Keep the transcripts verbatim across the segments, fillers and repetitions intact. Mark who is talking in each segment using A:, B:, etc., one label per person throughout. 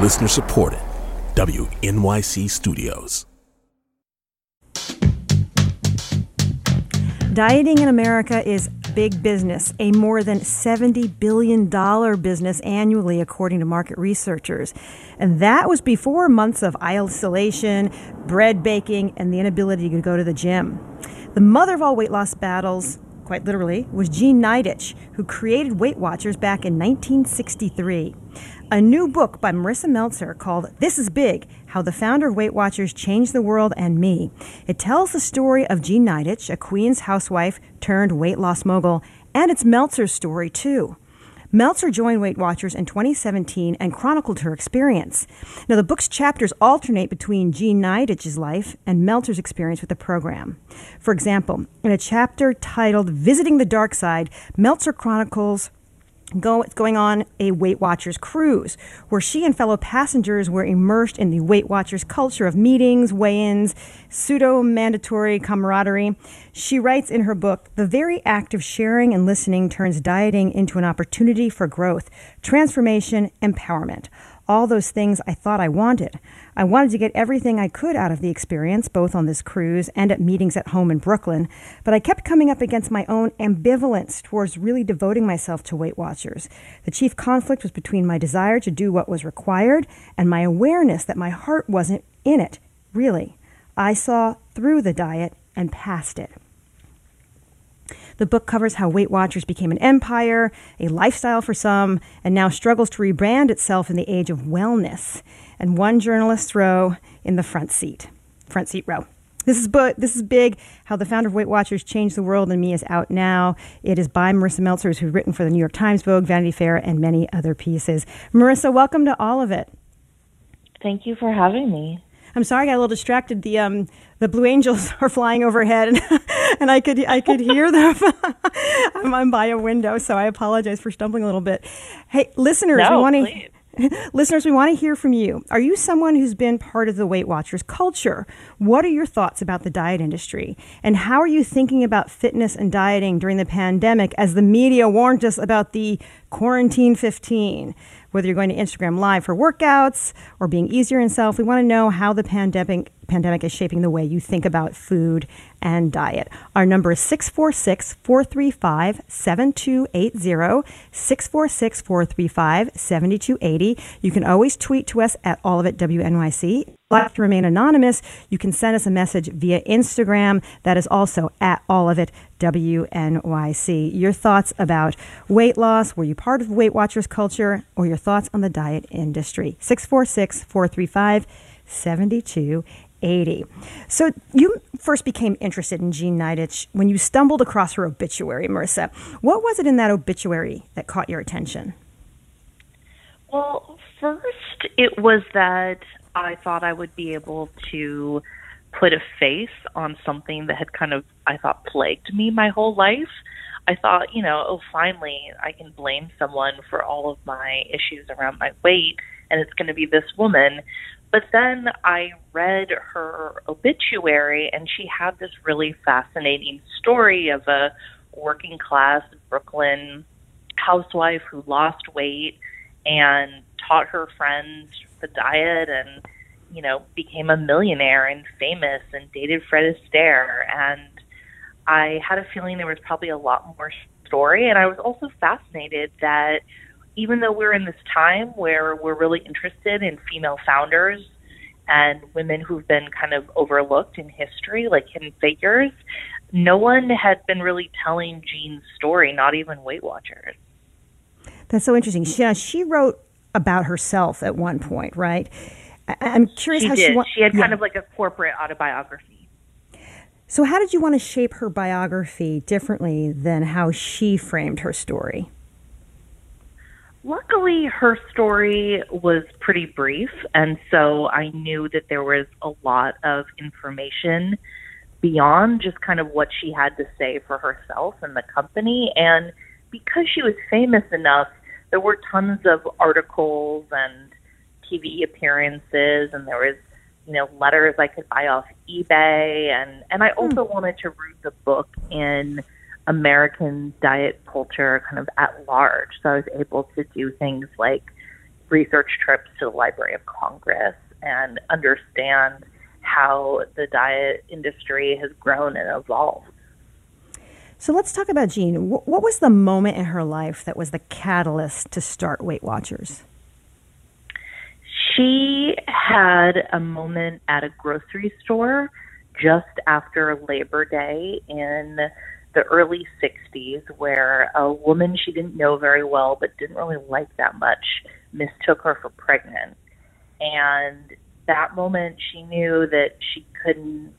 A: Listener supported. W N Y C Studios.
B: Dieting in America is big business, a more than seventy billion dollars business annually, according to market researchers. And that was before months of isolation, bread baking, and the inability to go to the gym. The mother of all weight loss battles, quite literally, was Jean Nidetch, who created Weight Watchers back in nineteen sixty-three. A new book by Marisa Meltzer called This Is Big, How the Founder of Weight Watchers Changed the World and Me. It tells the story of Jean Nidetch, a Queens housewife turned weight loss mogul, and it's Meltzer's story, too. Meltzer joined Weight Watchers in twenty seventeen and chronicled her experience. Now, the book's chapters alternate between Jean Nidetch's life and Meltzer's experience with the program. For example, in a chapter titled Visiting the Dark Side, Meltzer chronicles Go, going on a Weight Watchers cruise, where she and fellow passengers were immersed in the Weight Watchers culture of meetings, weigh-ins, pseudo-mandatory camaraderie. She writes in her book, the very act of sharing and listening turns dieting into an opportunity for growth, transformation, empowerment. All those things I thought I wanted. I wanted to get everything I could out of the experience, both on this cruise and at meetings at home in Brooklyn, but I kept coming up against my own ambivalence towards really devoting myself to Weight Watchers. The chief conflict was between my desire to do what was required and my awareness that my heart wasn't in it, really. I saw through the diet and past it. The book covers how Weight Watchers became an empire, a lifestyle for some, and now struggles to rebrand itself in the age of wellness. And one journalist's row in the front seat, front seat row. This is bu- this is big. How the Founder of Weight Watchers Changed the World and Me is out now. It is by Marisa Meltzer, who's written for the New York Times, Vogue, Vanity Fair, and many other pieces. Marisa, welcome to all of it.
C: Thank you for having me.
B: I'm sorry, I got a little distracted. The um the Blue Angels are flying overhead, and, and I could I could hear them. I'm, I'm by a window, so I apologize for stumbling a little bit. Hey, listeners,
C: no,
B: we want to listeners, we want to hear from you. Are you someone who's been part of the Weight Watchers culture? What are your thoughts about the diet industry, and how are you thinking about fitness and dieting during the pandemic, as the media warned us about the quarantine fifteen? Whether you're going to Instagram Live for workouts or being easier in self, we want to know how the pandemic pandemic is shaping the way you think about food and diet. Our number is six four six, four three five, seven two eight zero, six four six, four three five, seven two eight zero. You can always tweet to us at all of it W N Y C. Like to remain anonymous, you can send us a message via Instagram. That is also at all of it W N Y C. Your thoughts about weight loss, were you part of Weight Watchers culture, or your thoughts on the diet industry? six four six, four three five, seven two eight zero. So you first became interested in Jean Nidetch when you stumbled across her obituary, Marisa. What was it in that obituary that caught your attention?
C: Well, first it was that I thought I would be able to put a face on something that had kind of, I thought, plagued me my whole life. I thought, you know, oh, finally I can blame someone for all of my issues around my weight, and it's going to be this woman. But then I read her obituary, and she had this really fascinating story of a working class Brooklyn housewife who lost weight and taught her friends the diet, and, you know, became a millionaire and famous and dated Fred Astaire. And I had a feeling there was probably a lot more story. And I was also fascinated that even though we're in this time where we're really interested in female founders and women who've been kind of overlooked in history, like hidden figures, no one had been really telling Jean's story, not even Weight Watchers.
B: That's so interesting. She, uh, she wrote about herself at one point, right? I, I'm curious
C: she
B: how
C: did.
B: she... Wa-
C: she had
B: yeah.
C: kind of like a corporate autobiography.
B: So how did you want to shape her biography differently than how she framed her story?
C: Luckily, her story was pretty brief, and so I knew that there was a lot of information beyond just kind of what she had to say for herself and the company. And because she was famous enough, there were tons of articles and T V appearances, and there was, you know, letters I could buy off eBay. And, and I also mm. wanted to root the book in American diet culture kind of at large. So I was able to do things like research trips to the Library of Congress and understand how the diet industry has grown and evolved.
B: So let's talk about Jean. What was the moment in her life that was the catalyst to start Weight Watchers?
C: She had a moment at a grocery store just after Labor Day in the early sixties where a woman she didn't know very well but didn't really like that much mistook her for pregnant. And that moment she knew that she couldn't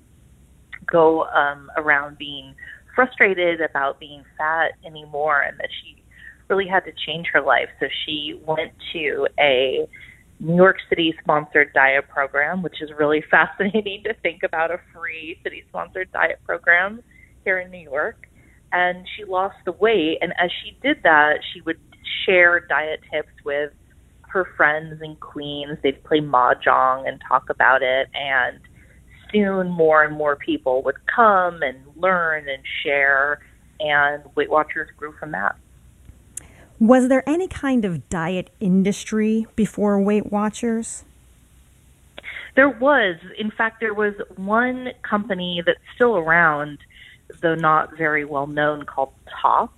C: go um, around being frustrated about being fat anymore and that she really had to change her life. So she went to a New York City sponsored diet program, which is really fascinating to think about a free city sponsored diet program here in New York. And she lost the weight. And as she did that, she would share diet tips with her friends in Queens. They'd play mahjong and talk about it. And soon more and more people would come and learn and share. And Weight Watchers grew from that.
B: Was there any kind of diet industry before Weight Watchers?
C: There was. In fact, there was one company that's still around, though not very well known, called TOPS.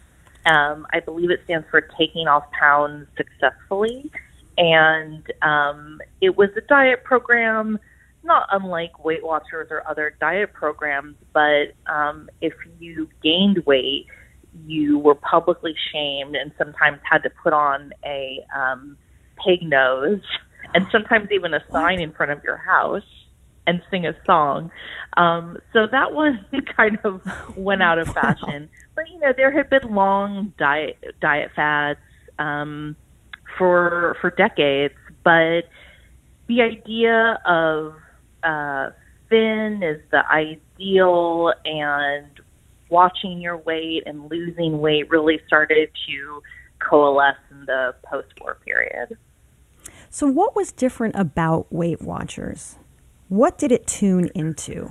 C: Um, I believe it stands for Taking Off Pounds Successfully. And um, it was a diet program, not unlike Weight Watchers or other diet programs, but um, if you gained weight, you were publicly shamed and sometimes had to put on a um, pig nose and sometimes even a sign in front of your house and sing a song. Um, so that one kind of went out of fashion. But, you know, there had been long diet diet fads um, for for decades. But the idea of uh, thin is the ideal and watching your weight and losing weight really started to coalesce in the post-war period.
B: So what was different about Weight Watchers? What did it tune into?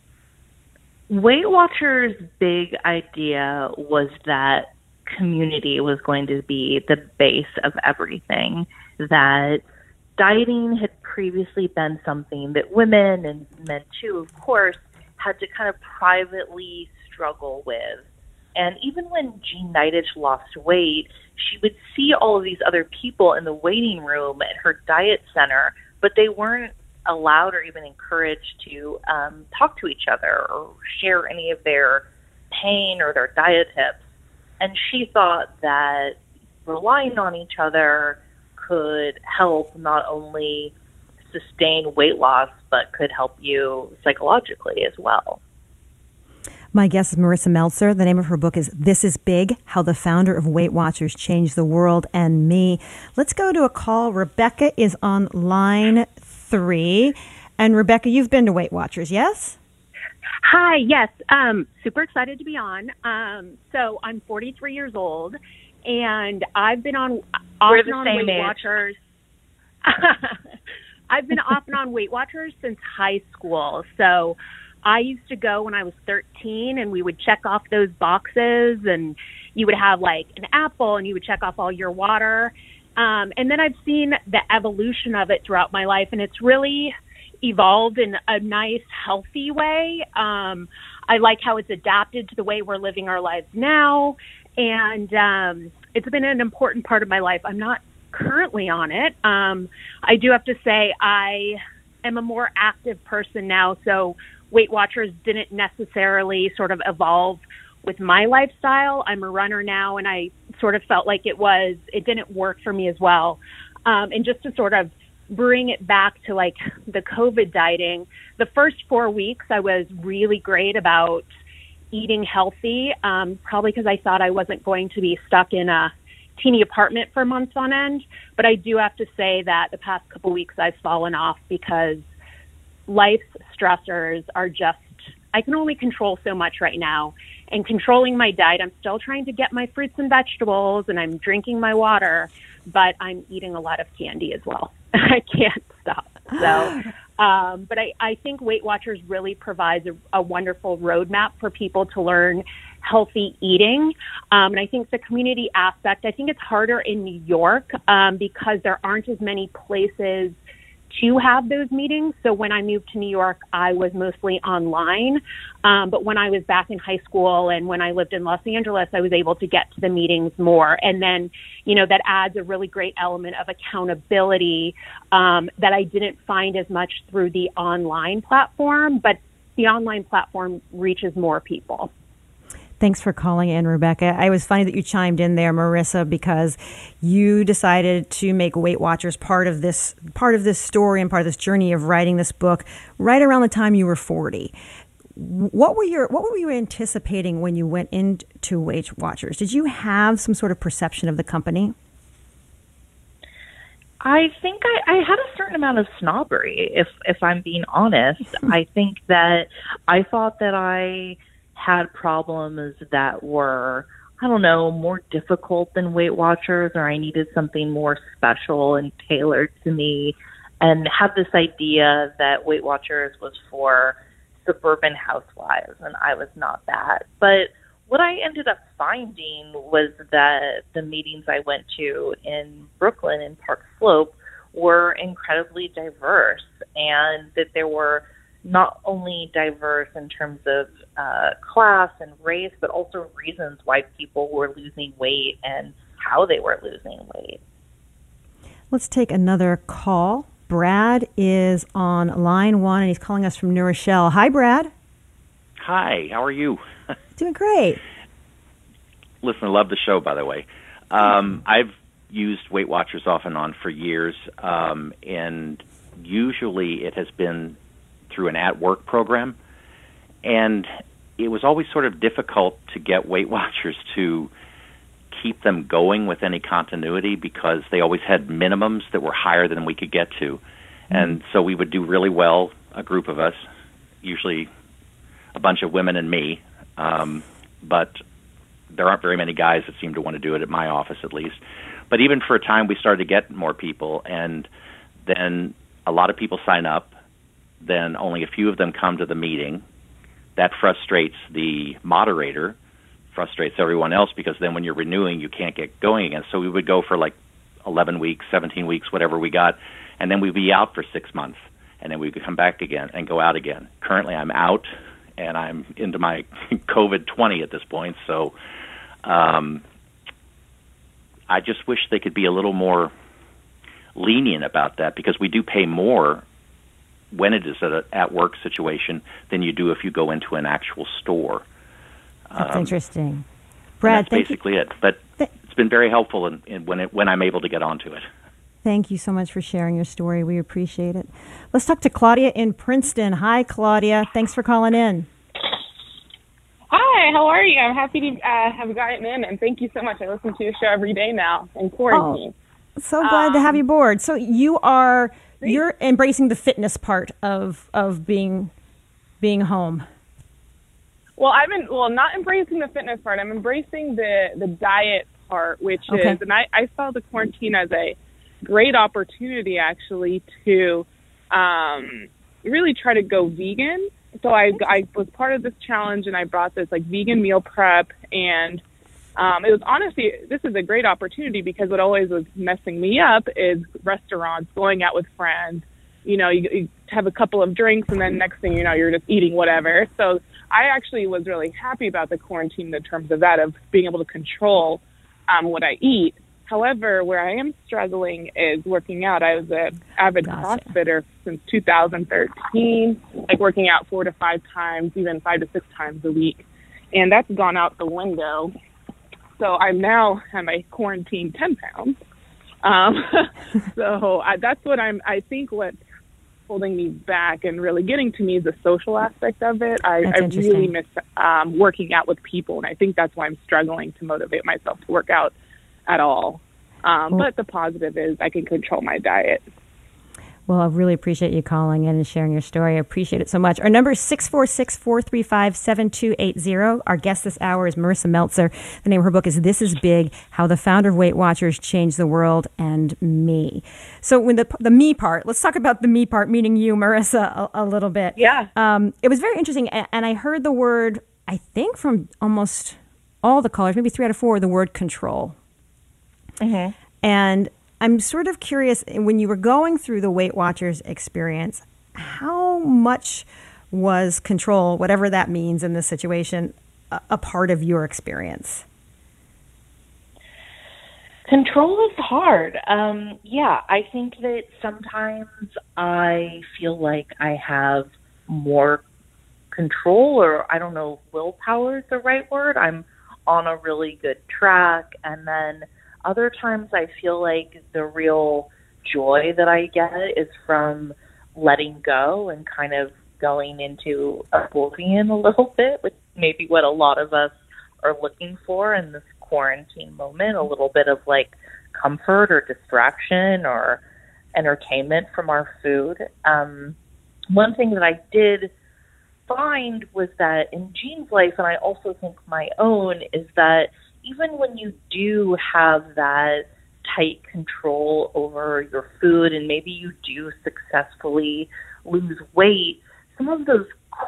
C: Weight Watchers' big idea was that community was going to be the base of everything, that dieting had previously been something that women and men too, of course, had to kind of privately struggle with. And even when Jean Nidetch lost weight, she would see all of these other people in the waiting room at her diet center, but they weren't allowed or even encouraged to um, talk to each other or share any of their pain or their diet tips. And she thought that relying on each other could help not only sustain weight loss, but could help you psychologically as well.
B: My guest is Marissa Meltzer. The name of her book is This is Big, How the Founder of Weight Watchers Changed the World and Me. Let's go to a call. Rebecca is on line three. And Rebecca, you've been to Weight Watchers, yes?
D: Hi, yes. Um, super excited to be on. Um, so I'm forty-three years old, and I've been on off and on Weight
C: age.
D: Watchers. I've been off and on Weight Watchers since high school. So I used to go when I was thirteen, and we would check off those boxes, and you would have like an apple, and you would check off all your water. Um, and then I've seen the evolution of it throughout my life, and it's really evolved in a nice, healthy way. Um, I like how it's adapted to the way we're living our lives now, and um, it's been an important part of my life. I'm not currently on it. Um, I do have to say I am a more active person now, so Weight Watchers didn't necessarily sort of evolve with my lifestyle. I'm a runner now, and I sort of felt like it was, it didn't work for me as well. Um, and just to sort of bring it back to like the COVID dieting, the first four weeks I was really great about eating healthy, um, probably because I thought I wasn't going to be stuck in a teeny apartment for months on end. But I do have to say that the past couple weeks I've fallen off because life's stressors are just, I can only control so much right now. And controlling my diet, I'm still trying to get my fruits and vegetables, and I'm drinking my water, but I'm eating a lot of candy as well. I can't stop. So, um, but I, I think Weight Watchers really provides a, a wonderful roadmap for people to learn healthy eating. Um, and I think the community aspect, I think it's harder in New York um, because there aren't as many places to have those meetings. So when I moved to New York, I was mostly online. Um, but when I was back in high school and when I lived in Los Angeles, I was able to get to the meetings more. And then, you know, that adds a really great element of accountability um, that I didn't find as much through the online platform, but the online platform reaches more people.
B: Thanks for calling in, Rebecca. I was funny that you chimed in there, Marissa, because you decided to make Weight Watchers part of this part of this story and part of this journey of writing this book right around the time you were forty. What were your what were you anticipating when you went into Weight Watchers? Did you have some sort of perception of the company?
C: I think I, I had a certain amount of snobbery, if if I'm being honest. I think that I thought that I had problems that were, I don't know, more difficult than Weight Watchers, or I needed something more special and tailored to me, and had this idea that Weight Watchers was for suburban housewives, and I was not that. But what I ended up finding was that the meetings I went to in Brooklyn and Park Slope were incredibly diverse, and that there were not only diverse in terms of uh, class and race, but also reasons why people were losing weight and how they were losing weight.
B: Let's take another call. Brad is on line one, and he's calling us from New Rochelle. Hi, Brad.
E: Hi, how are you?
B: Doing great.
E: Listen, I love the show, by the way. Um, I've used Weight Watchers off and on for years, um, and usually it has been through an at-work program, and it was always sort of difficult to get Weight Watchers to keep them going with any continuity because they always had minimums that were higher than we could get to. Mm-hmm. And so we would do really well, a group of us, usually a bunch of women and me, um, but there aren't very many guys that seem to want to do it at my office, at least. But even for a time, we started to get more people, and then a lot of people sign up, then only a few of them come to the meeting. That frustrates the moderator, frustrates everyone else, because then when you're renewing, you can't get going again. So we would go for like eleven weeks, seventeen weeks, whatever we got, and then we'd be out for six months, and then we could come back again and go out again. Currently, I'm out, and I'm into my COVID twenty at this point, so um, I just wish they could be a little more lenient about that, because we do pay more when it is at an at-work situation than you do if you go into an actual store.
B: That's
E: um,
B: interesting. Brad,
E: that's
B: thank
E: basically
B: you.
E: it. But
B: Th-
E: it's been very helpful in, in when it, when I'm able to get onto it.
B: Thank you so much for sharing your story. We appreciate it. Let's talk to Claudia in Princeton. Hi, Claudia. Thanks for calling in.
F: Hi, how are you? I'm happy to uh, have gotten in, and thank you so much. I listen to your show every day now in quarantine.
B: Oh, so glad um, to have you aboard. So you are great. You're embracing the fitness part of of being being home.
F: Well, I've been well, not embracing the fitness part. I'm embracing the the diet part, which
B: okay.
F: is, and I, I saw the quarantine as a great opportunity actually to um, really try to go vegan. So I, I was part of this challenge, and I brought this like vegan meal prep, and um, it was honestly, this is a great opportunity, because what always was messing me up is restaurants, going out with friends. You know, you, you have a couple of drinks, and then next thing you know, you're just eating whatever. So I actually was really happy about the quarantine in terms of that, of being able to control um, what I eat. However, where I am struggling is working out. I was an avid
B: gotcha.
F: CrossFitter since two thousand thirteen, like working out four to five times, even five to six times a week. And that's gone out the window. So I'm now at my quarantine ten pounds. Um, so I, that's what I'm, I think what's holding me back and really getting to me is the social aspect of it. I, I really miss um, working out with people. And I think that's why I'm struggling to motivate myself to work out at all. Um, but the positive is I can control my diet.
B: Well, I really appreciate you calling in and sharing your story. I appreciate it so much. Our number is six four six, four three five, seven two eight zero. Our guest this hour is Marissa Meltzer. The name of her book is This Is Big, How the Founder of Weight Watchers Changed the World and Me. So when the the me part, let's talk about the me part, meaning you, Marissa, a, a little bit.
F: Yeah.
B: Um, it was very interesting, and I heard the word I think from almost all the callers, maybe three out of four, the word control.
C: Mm-hmm.
B: And I'm sort of curious, when you were going through the Weight Watchers experience, how much was control, whatever that means in this situation, a, a part of your experience?
C: Control is hard. Um, yeah, I think that sometimes I feel like I have more control, or I don't know if willpower is the right word. I'm on a really good track. And then other times I feel like the real joy that I get is from letting go and kind of going into oblivion a little bit, which may be what a lot of us are looking for in this quarantine moment, a little bit of like comfort or distraction or entertainment from our food. Um, one thing that I did find was that in Jean's life, and I also think my own, is that even when you do have that tight control over your food and maybe you do successfully lose weight, some of those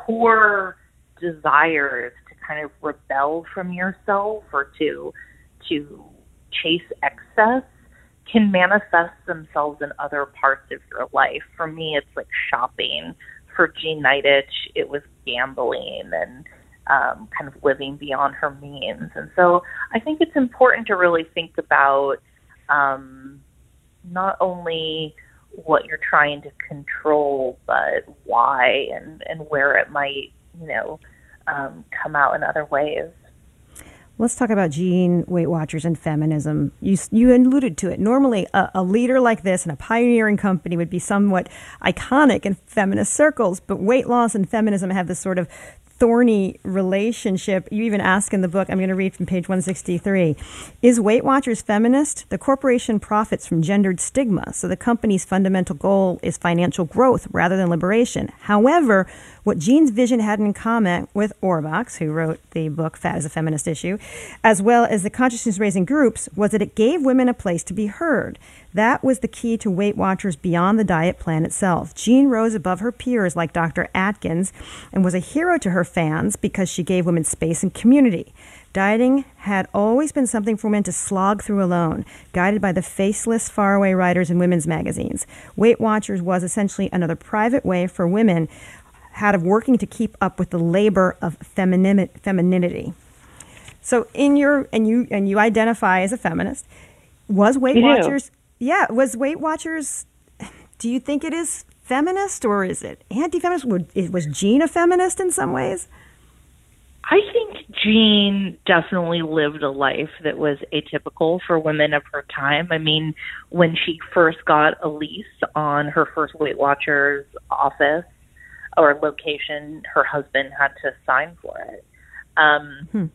C: core desires to kind of rebel from yourself or to to chase excess can manifest themselves in other parts of your life. For me, it's like shopping. For Jean Nidetch, it was gambling and um, kind of living beyond her means. And so I think it's important to really think about um, not only what you're trying to control, but why and, and where it might, you know, um, come out in other ways.
B: Let's talk about Jean, Weight Watchers, and feminism. You you alluded to it. Normally, a, a leader like this and a pioneering company would be somewhat iconic in feminist circles, but weight loss and feminism have this sort of thorny relationship. You even ask in the book, I'm going to read from page one sixty-three, is Weight Watchers feminist? The corporation profits from gendered stigma, so the company's fundamental goal is financial growth rather than liberation. However, what Jean's vision had in common with Orbox, who wrote the book Fat is a Feminist Issue, as well as the consciousness-raising groups, was that it gave women a place to be heard. That was the key to Weight Watchers beyond the diet plan itself. Jean rose above her peers like Doctor Atkins and was a hero to her fans because she gave women space and community. Dieting had always been something for women to slog through alone, guided by the faceless, faraway writers in women's magazines. Weight Watchers was essentially another private way for women out of working to keep up with the labor of femini- femininity. So in your, and you and you identify as a feminist, was Weight
C: You
B: Watchers, do. yeah, was Weight Watchers, do you think it is feminist or is it anti-feminist? Was Jean a feminist in some ways?
C: I think Jean definitely lived a life that was atypical for women of her time. I mean, when she first got a lease on her first Weight Watchers office or location, her husband had to sign for it. Um, hmm.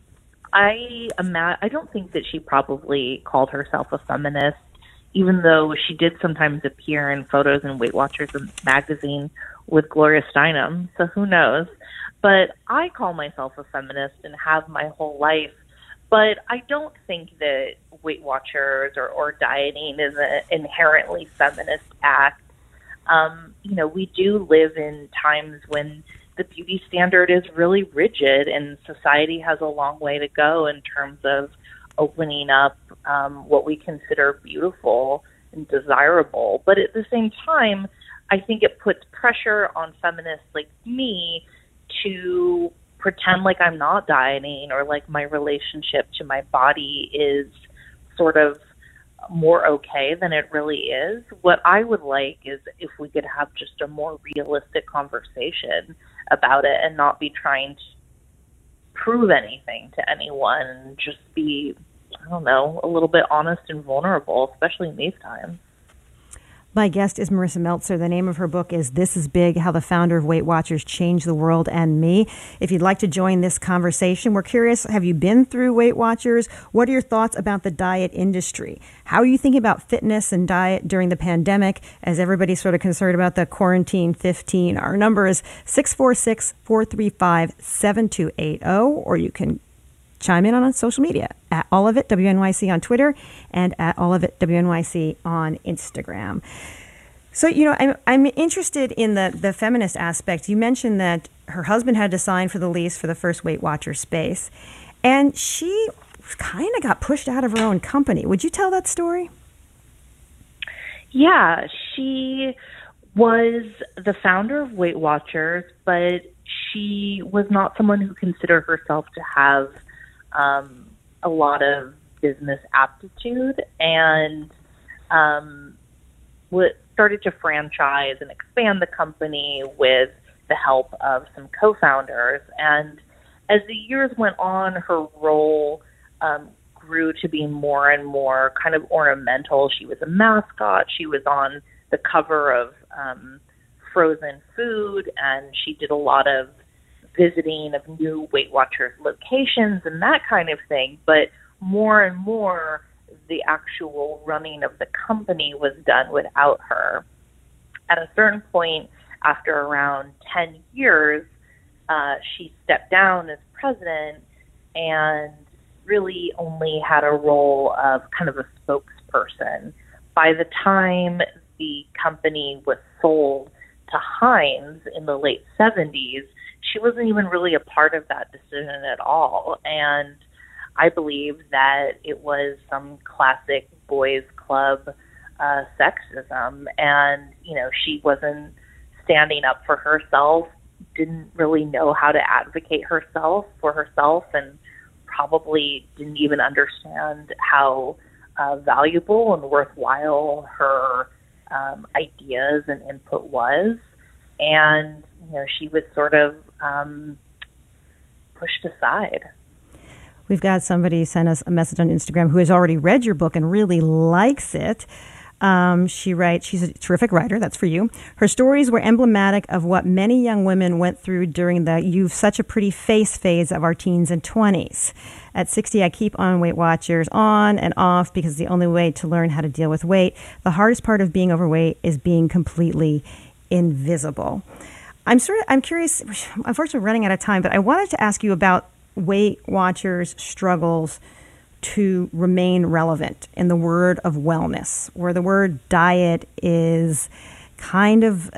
C: I ima- I don't think that she probably called herself a feminist, even though she did sometimes appear in photos in Weight Watchers magazine with Gloria Steinem. So who knows? But I call myself a feminist and have my whole life. But I don't think that Weight Watchers or, or dieting is an inherently feminist act. Um, you know, we do live in times when the beauty standard is really rigid and society has a long way to go in terms of opening up um, what we consider beautiful and desirable. But at the same time, I think it puts pressure on feminists like me to pretend like I'm not dieting or like my relationship to my body is sort of more okay than it really is. What I would like is if we could have just a more realistic conversation about it and not be trying to prove anything to anyone and just be, I don't know, a little bit honest and vulnerable, especially in these times.
B: My guest is Marissa Meltzer. The name of her book is This is Big, How the Founder of Weight Watchers Changed the World and Me. If you'd like to join this conversation, we're curious, have you been through Weight Watchers? What are your thoughts about the diet industry? How are you thinking about fitness and diet during the pandemic as everybody's sort of concerned about the quarantine fifteen? Our number is six four six, four three five, seven two eight zero, or you can chime in on social media at All of It W N Y C on Twitter and at All of It W N Y C on Instagram. So, you know, I'm, I'm interested in the, the feminist aspect. You mentioned that her husband had to sign for the lease for the first Weight Watchers space, and she kind of got pushed out of her own company. Would you tell that story?
C: Yeah, she was the founder of Weight Watchers, but she was not someone who considered herself to have um, a lot of business aptitude, and um, what started to franchise and expand the company with the help of some co-founders. And as the years went on, her role um, grew to be more and more kind of ornamental. She was a mascot. She was on the cover of um, frozen food, and she did a lot of visiting of new Weight Watchers locations and that kind of thing. But more and more, the actual running of the company was done without her. At a certain point, after around ten years, uh, she stepped down as president and really only had a role of kind of a spokesperson. By the time the company was sold to Heinz in the late seventies, she wasn't even really a part of that decision at all. And I believe that it was some classic boys club uh, sexism. And, you know, she wasn't standing up for herself, didn't really know how to advocate herself for herself, and probably didn't even understand how uh, valuable and worthwhile her um, ideas and input was. And, you know, she was sort of um, pushed aside.
B: We've got somebody sent us a message on Instagram who has already read your book and really likes it. Um, she writes, she's a terrific writer, that's for you. Her stories were emblematic of what many young women went through during the "you've such a pretty face" phase of our teens and twenties. At sixty, I keep on Weight Watchers on and off because it's the only way to learn how to deal with weight. The hardest part of being overweight is being completely invisible. I'm sort of, I'm curious, unfortunately we're running out of time, but I wanted to ask you about Weight Watchers' struggles to remain relevant in the world of wellness, where the word diet is kind of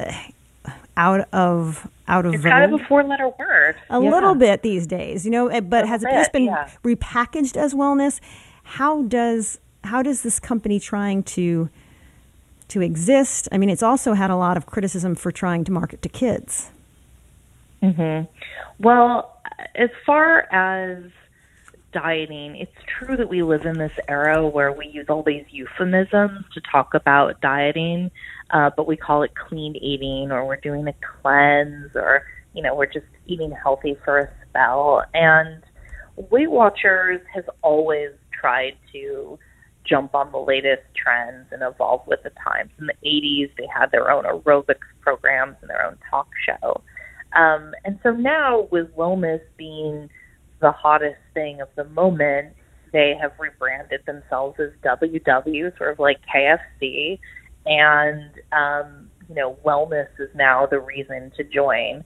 B: out of out of
C: it's
B: vogue.
C: kind of a four-letter word.
B: A
C: yeah.
B: little bit these days, you know. But has it just been
C: yeah.
B: repackaged as wellness? How does how does this company trying to to exist? I mean, it's also had a lot of criticism for trying to market to kids.
C: Mm-hmm. Well, as far as dieting, it's true that we live in this era where we use all these euphemisms to talk about dieting, uh, but we call it clean eating, or we're doing a cleanse, or, you know, we're just eating healthy for a spell. And Weight Watchers has always tried to jump on the latest trends and evolve with the times. In the eighties, they had their own aerobics programs and their own talk show. Um, and so now, with wellness being the hottest thing of the moment, they have rebranded themselves as W W, sort of like K F C, and, um, you know, wellness is now the reason to join.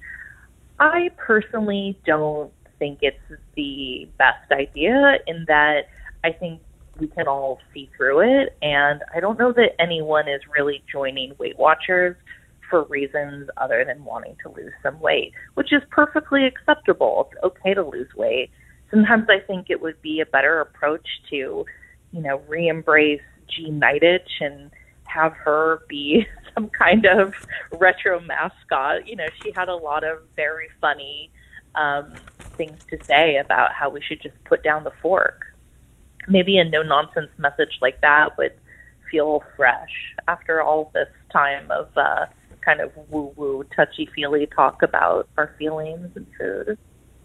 C: I personally don't think it's the best idea, in that I think we can all see through it, and I don't know that anyone is really joining Weight Watchers for reasons other than wanting to lose some weight, which is perfectly acceptable. It's okay to lose weight. Sometimes I think it would be a better approach to, you know, re-embrace Jean Nidetch and have her be some kind of retro mascot. You know, she had a lot of very funny um, things to say about how we should just put down the fork. Maybe a no-nonsense message like that would feel fresh after all this time of uh, kind of woo-woo, touchy-feely talk about our feelings and food.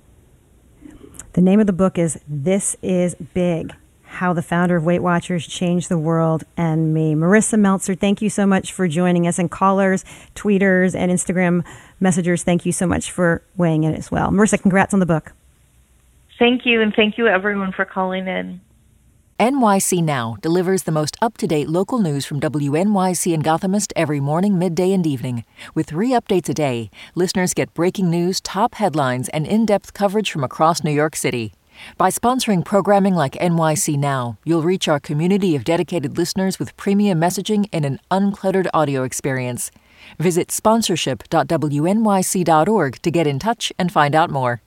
B: The name of the book is This Is Big, How the Founder of Weight Watchers Changed the World and Me. Marisa Meltzer, thank you so much for joining us. And callers, tweeters, and Instagram messengers, thank you so much for weighing in as well. Marisa, congrats on the book.
C: Thank you, and thank you everyone for calling in.
G: N Y C Now delivers the most up-to-date local news from W N Y C and Gothamist every morning, midday, and evening. With three updates a day, listeners get breaking news, top headlines, and in-depth coverage from across New York City. By sponsoring programming like N Y C Now, you'll reach our community of dedicated listeners with premium messaging and an uncluttered audio experience. Visit sponsorship dot W N Y C dot org to get in touch and find out more.